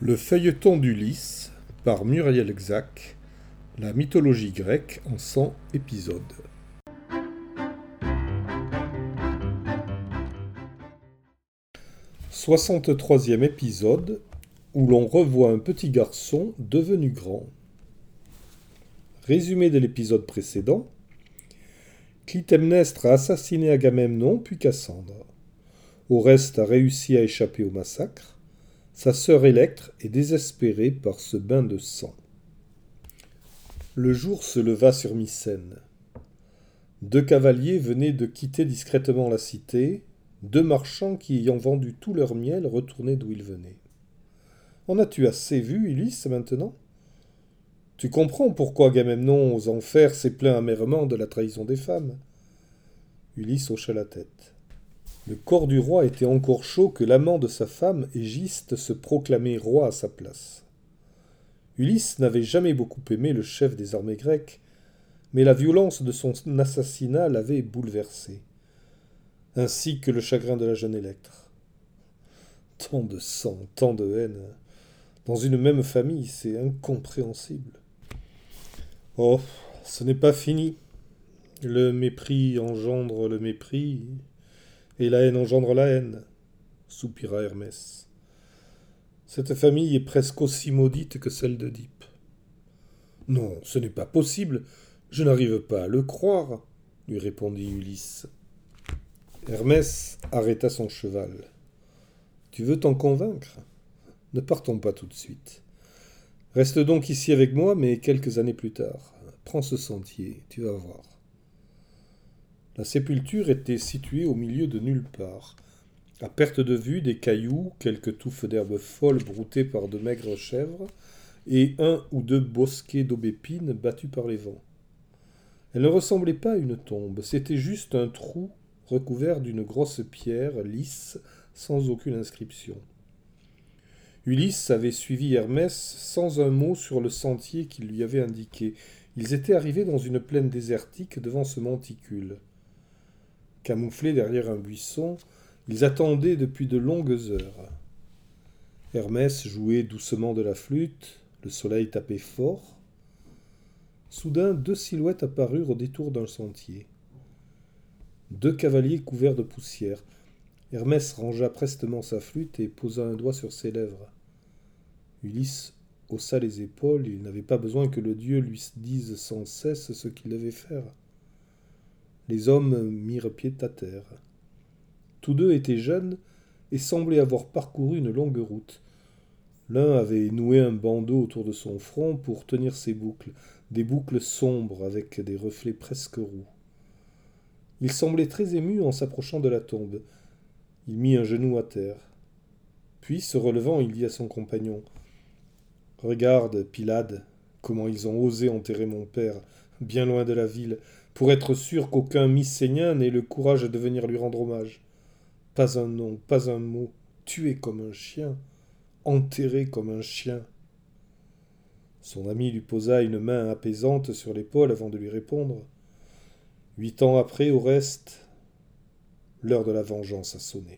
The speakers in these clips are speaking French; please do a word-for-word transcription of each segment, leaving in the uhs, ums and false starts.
Le feuilleton d'Ulysse par Muriel Xac, la mythologie grecque en cent épisodes. soixante-troisième épisode où l'on revoit un petit garçon devenu grand. Résumé de l'épisode précédent, Clytemnestre a assassiné Agamemnon puis Cassandre. Oreste a réussi à échapper au massacre. Sa sœur Électre est désespérée par ce bain de sang. Le jour se leva sur Mycène. Deux cavaliers venaient de quitter discrètement la cité, deux marchands qui, ayant vendu tout leur miel, retournaient d'où ils venaient. « En as-tu assez vu, Ulysse, maintenant ? Tu comprends pourquoi Agamemnon, aux enfers, s'est plaint amèrement de la trahison des femmes ?» Ulysse hocha la tête. Le corps du roi était encore chaud que l'amant de sa femme, Égiste, se proclamait roi à sa place. Ulysse n'avait jamais beaucoup aimé le chef des armées grecques, mais la violence de son assassinat l'avait bouleversé, ainsi que le chagrin de la jeune Électre. Tant de sang, tant de haine. Dans une même famille, c'est incompréhensible. Oh, ce n'est pas fini. Le mépris engendre le mépris, et la haine engendre la haine, soupira Hermès. Cette famille est presque aussi maudite que celle d'Œdipe. Non, ce n'est pas possible, je n'arrive pas à le croire, lui répondit Ulysse. Hermès arrêta son cheval. Tu veux t'en convaincre ? Ne partons pas tout de suite. Reste donc ici avec moi, mais quelques années plus tard. Prends ce sentier, tu vas voir. La sépulture était située au milieu de nulle part. À perte de vue, des cailloux, quelques touffes d'herbes folles broutées par de maigres chèvres, et un ou deux bosquets d'aubépines battus par les vents. Elle ne ressemblait pas à une tombe, c'était juste un trou recouvert d'une grosse pierre lisse, sans aucune inscription. Ulysse avait suivi Hermès sans un mot sur le sentier qu'il lui avait indiqué. Ils étaient arrivés dans une plaine désertique devant ce monticule. Camouflés derrière un buisson, ils attendaient depuis de longues heures. Hermès jouait doucement de la flûte, le soleil tapait fort. Soudain, deux silhouettes apparurent au détour d'un sentier. Deux cavaliers couverts de poussière. Hermès rangea prestement sa flûte et posa un doigt sur ses lèvres. Ulysse haussa les épaules, il n'avait pas besoin que le dieu lui dise sans cesse ce qu'il devait faire. Les hommes mirent pied à terre. Tous deux étaient jeunes et semblaient avoir parcouru une longue route. L'un avait noué un bandeau autour de son front pour tenir ses boucles, des boucles sombres avec des reflets presque roux. Il semblait très ému en s'approchant de la tombe. Il mit un genou à terre. Puis, se relevant, il dit à son compagnon : « Regarde, Pylade, comment ils ont osé enterrer mon père, bien loin de la ville, pour être sûr qu'aucun Mycénien n'ait le courage de venir lui rendre hommage. Pas un nom, pas un mot, tué comme un chien, enterré comme un chien. » Son ami lui posa une main apaisante sur l'épaule avant de lui répondre. Huit ans après, Oreste, l'heure de la vengeance a sonné.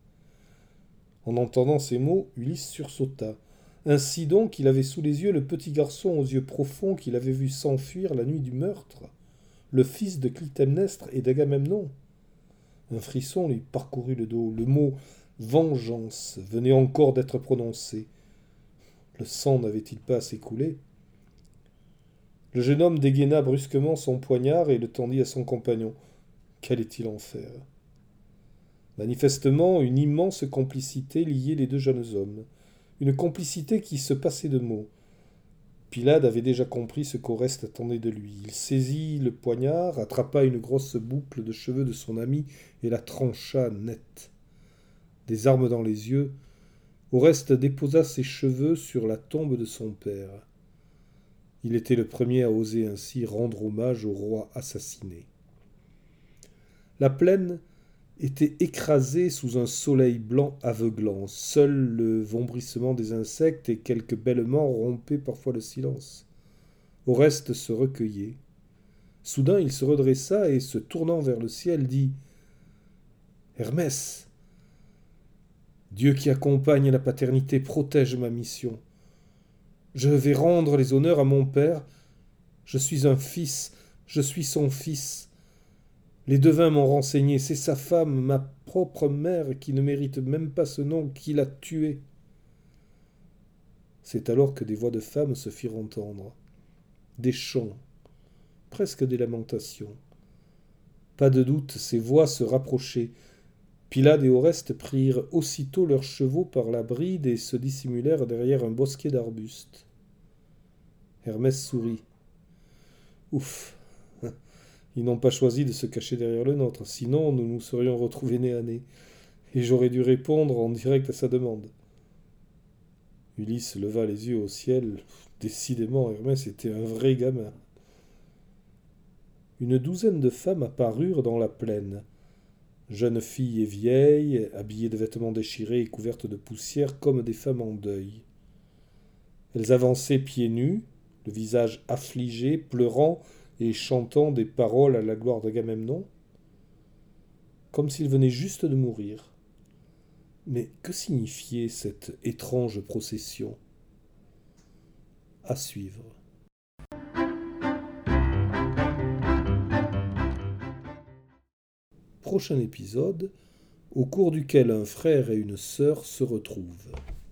En entendant ces mots, Ulysse sursauta. Ainsi donc, il avait sous les yeux le petit garçon aux yeux profonds qu'il avait vu s'enfuir la nuit du meurtre, le fils de Clytemnestre et d'Agamemnon. Un frisson lui parcourut le dos. Le mot « vengeance » venait encore d'être prononcé. Le sang n'avait-il pas s'écoulé ? Le jeune homme dégaina brusquement son poignard et le tendit à son compagnon. Qu'allait-il en faire ? Manifestement, une immense complicité liait les deux jeunes hommes. Une complicité qui se passait de mots. Pylade avait déjà compris ce qu'Oreste attendait de lui. Il saisit le poignard, attrapa une grosse boucle de cheveux de son ami et la trancha net. Des armes dans les yeux, Oreste déposa ses cheveux sur la tombe de son père. Il était le premier à oser ainsi rendre hommage au roi assassiné. La plaine était écrasée sous un soleil blanc aveuglant. Seul le vombrissement des insectes et quelques bêlements rompaient parfois le silence. Oreste se recueillait. Soudain, il se redressa et, se tournant vers le ciel, dit « Hermès !» Dieu qui accompagne la paternité protège ma mission. Je vais rendre les honneurs à mon père. Je suis un fils, je suis son fils. Les devins m'ont renseigné, c'est sa femme, ma propre mère, qui ne mérite même pas ce nom, qui l'a tué. C'est alors que des voix de femmes se firent entendre, des chants, presque des lamentations. Pas de doute, ces voix se rapprochaient. Pylade et Oreste prirent aussitôt leurs chevaux par la bride et se dissimulèrent derrière un bosquet d'arbustes. Hermès sourit. Ouf, ils n'ont pas choisi de se cacher derrière le nôtre, sinon nous nous serions retrouvés nez à nez, et j'aurais dû répondre en direct à sa demande. Ulysse leva les yeux au ciel. Décidément, Hermès était un vrai gamin. Une douzaine de femmes apparurent dans la plaine. Jeunes filles et vieilles, habillées de vêtements déchirés et couvertes de poussière comme des femmes en deuil. Elles avançaient pieds nus, le visage affligé, pleurant et chantant des paroles à la gloire d'Agamemnon, comme s'il venait juste de mourir. Mais que signifiait cette étrange procession ? À suivre. Prochain épisode, au cours duquel un frère et une sœur se retrouvent.